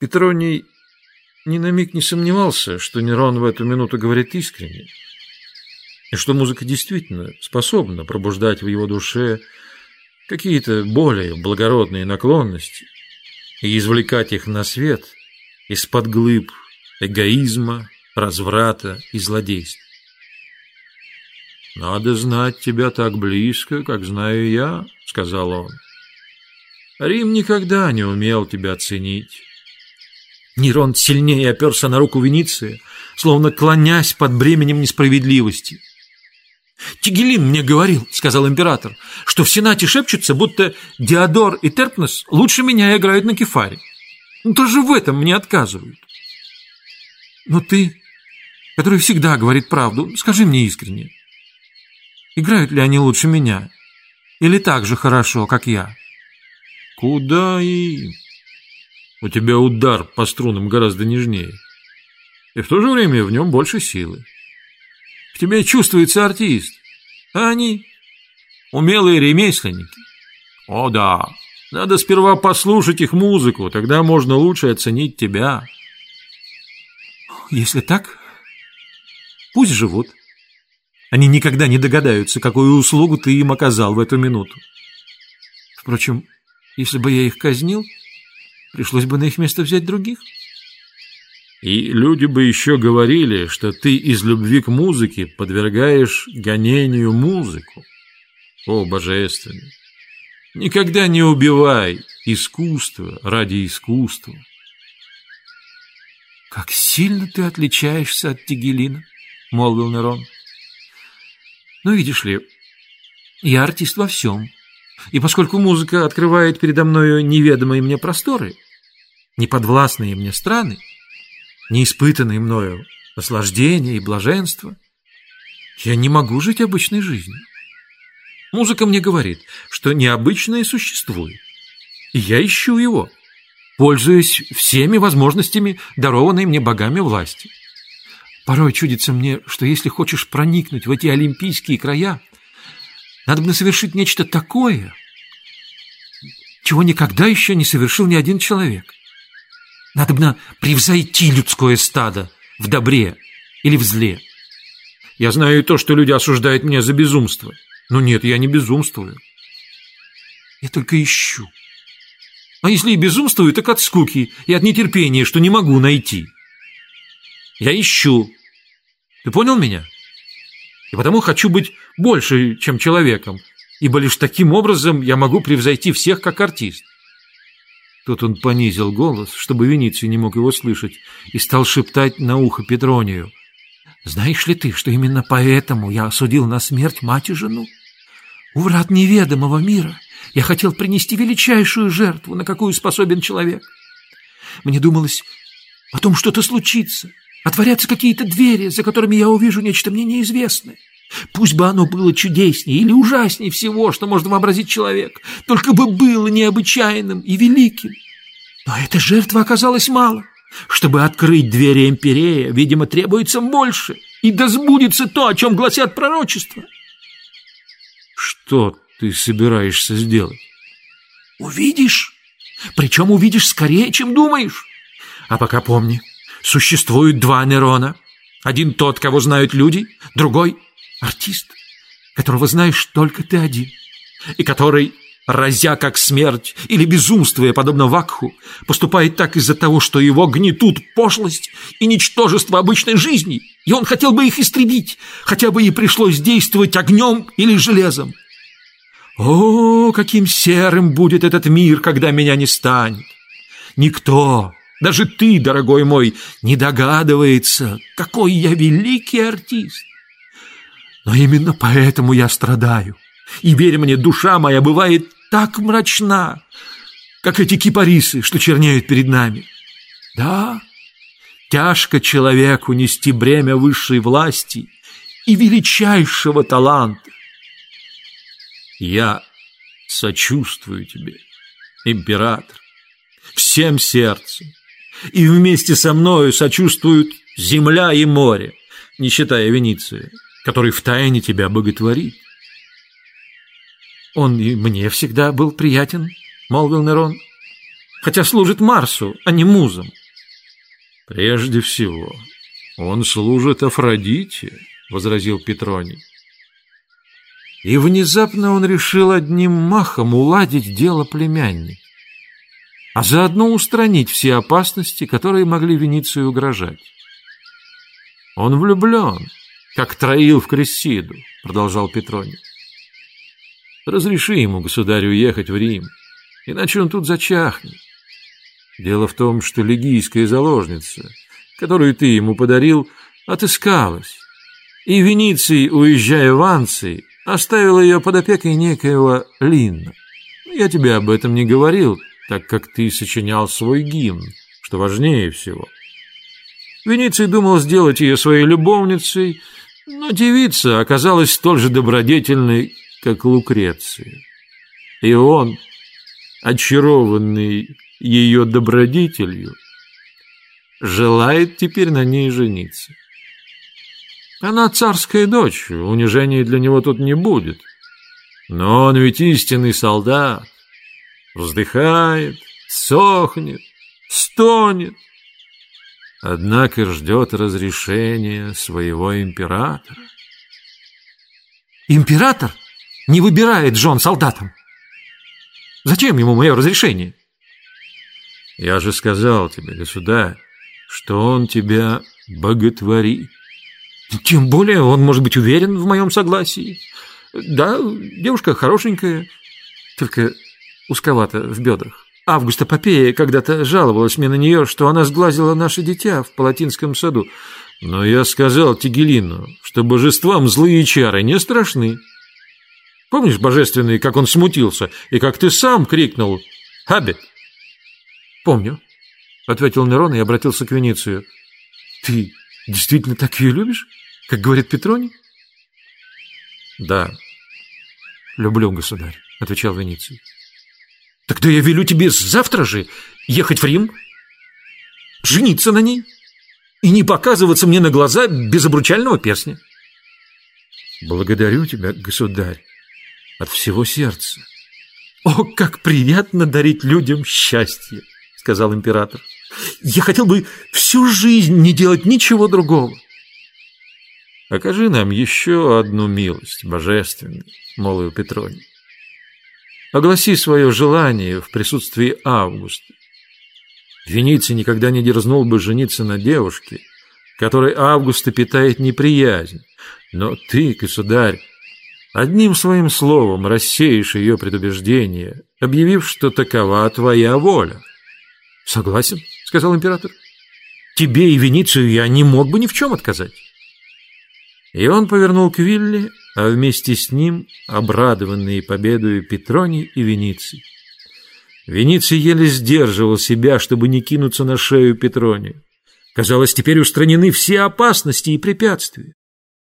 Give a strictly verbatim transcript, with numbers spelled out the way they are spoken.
Петроний ни на миг не сомневался, что Нерон в эту минуту говорит искренне, и что музыка действительно способна пробуждать в его душе какие-то более благородные наклонности и извлекать их на свет из-под глыб эгоизма, разврата и злодейства. «Надо знать тебя так близко, как знаю я», — сказал он. «Рим никогда не умел тебя ценить». Нерон сильнее оперся на руку Вениция, словно клонясь под бременем несправедливости. «Тигелин мне говорил, — сказал император, — что в Сенате шепчутся, будто Диодор и Терпнос лучше меня играют на кефаре. Ну, даже в этом мне отказывают. Но ты, который всегда говорит правду, скажи мне искренне, играют ли они лучше меня или так же хорошо, как я?» «Куда им? У тебя удар по струнам гораздо нежнее, и в то же время в нем больше силы. В тебе чувствуется артист, а они умелые ремесленники. О да, надо сперва послушать их музыку, тогда можно лучше оценить тебя». «Если так, пусть живут. Они никогда не догадаются, какую услугу ты им оказал в эту минуту. Впрочем, если бы я их казнил, пришлось бы на их место взять других». «И люди бы еще говорили, что ты из любви к музыке подвергаешь гонению музыку. О, божественный! Никогда не убивай искусство ради искусства». «Как сильно ты отличаешься от Тигелина», — молвил Нерон. «Ну, видишь ли, я артист во всем, и поскольку музыка открывает передо мною неведомые мне просторы, неподвластные мне страны, неиспытанные мною наслаждения и блаженство, я не могу жить обычной жизнью. Музыка мне говорит, что необычное существует, и я ищу его, пользуясь всеми возможностями дарованной мне богами власти. Порой чудится мне, что если хочешь проникнуть в эти олимпийские края, надо бы совершить нечто такое, чего никогда еще не совершил ни один человек. Надо бы превзойти людское стадо в добре или в зле. Я знаю и то, что люди осуждают меня за безумство. Но нет, я не безумствую. Я только ищу. А если и безумствую, так от скуки и от нетерпения, что не могу найти. Я ищу. Ты понял меня? И потому хочу быть больше, чем человеком, ибо лишь таким образом я могу превзойти всех как артист. Тут он понизил голос, чтобы Вениций не мог его слышать, и стал шептать на ухо Петронию: «Знаешь ли ты, что именно поэтому я осудил на смерть мать и жену? У врат неведомого мира я хотел принести величайшую жертву, на какую способен человек. Мне думалось, потом что-то случится, отворятся какие-то двери, за которыми я увижу нечто мне неизвестное. Пусть бы оно было чудеснее или ужаснее всего, что может вообразить человек, только бы было необычайным и великим. Но эта жертва оказалась мало. Чтобы открыть двери Эмпирея, видимо, требуется больше, и да сбудется то, о чем гласят пророчества». «Что ты собираешься сделать?» «Увидишь, причем увидишь скорее, чем думаешь. А пока помни, существует два Нерона. Один тот, кого знают люди, другой — артист, которого знаешь только ты один, и который, разя как смерть или безумствуя, подобно Вакху, поступает так из-за того, что его гнетут пошлость и ничтожество обычной жизни, и он хотел бы их истребить, хотя бы и пришлось действовать огнем или железом. О, каким серым будет этот мир, когда меня не станет! Никто, даже ты, дорогой мой, не догадывается, какой я великий артист. Но именно поэтому я страдаю. И, верь мне, душа моя бывает так мрачна, как эти кипарисы, что чернеют перед нами. Да, тяжко человеку нести бремя высшей власти и величайшего таланта. Я сочувствую тебе, император, всем сердцем, и вместе со мною сочувствуют земля и море, не считая Вениция, который втайне тебя боготворит. «Он и мне всегда был приятен», — молвил Нерон. хотя служит Марсу, а не музам. Прежде всего, он служит Афродите, возразил Петроний. И внезапно он решил одним махом уладить дело племянника, а заодно устранить все опасности, которые могли Вениции угрожать. Он влюблен, как Троил в Крессиду, продолжал Петроний. Разреши ему, государь, уехать в Рим, иначе он тут зачахнет. Дело в том, что лигийская заложница, которую ты ему подарил, отыскалась, и Вениций, уезжая в Анций, оставил ее под опекой некоего Линна. Я тебе об этом не говорил, так как ты сочинял свой гимн, что важнее всего. Вениций думал сделать ее своей любовницей, но девица оказалась столь же добродетельной, как Лукреция. И он, очарованный ее добродетелью, желает теперь на ней жениться. Она царская дочь, унижений для него тут не будет. Но он ведь истинный солдат, вздыхает, сохнет, стонет, однако ждет разрешения своего императора. Император не выбирает жен солдатам. Зачем ему мое разрешение? Я же сказал тебе, государь, что он тебя боготворит. Тем более он может быть уверен в моем согласии. Да, девушка хорошенькая, только узковата в бедрах. Августа Попея когда-то жаловалась мне на нее, что она сглазила наше дитя в Палатинском саду. Но я сказал Тигелину, что божествам злые чары не страшны. Помнишь, божественный, как он смутился, и как ты сам крикнул «Хабит»? Помню, ответил Нерон и обратился к Веницию. Ты действительно так ее любишь, как говорит Петроний? Да. Люблю, государь, отвечал Вениций. Тогда я велю тебе завтра же ехать в Рим, жениться на ней и не показываться мне на глаза без обручального перстня. Благодарю тебя, государь, от всего сердца. О, как приятно дарить людям счастье, сказал император. Я хотел бы всю жизнь не делать ничего другого. Окажи нам еще одну милость, божественный, молвил Петроний. Огласи свое желание в присутствии Августа. Вениций никогда не дерзнул бы жениться на девушке, которой Августа питает неприязнь, но ты, государь, одним своим словом рассеешь ее предубеждение, объявив, что такова твоя воля. — Согласен, — сказал император. — Тебе и Веницию я не мог бы ни в чем отказать. И он повернул к Вилле, а вместе с ним обрадованные победою Петроний и Вениций. Вениций еле сдерживал себя, чтобы не кинуться на шею Петронию. Казалось, теперь устранены все опасности и препятствия.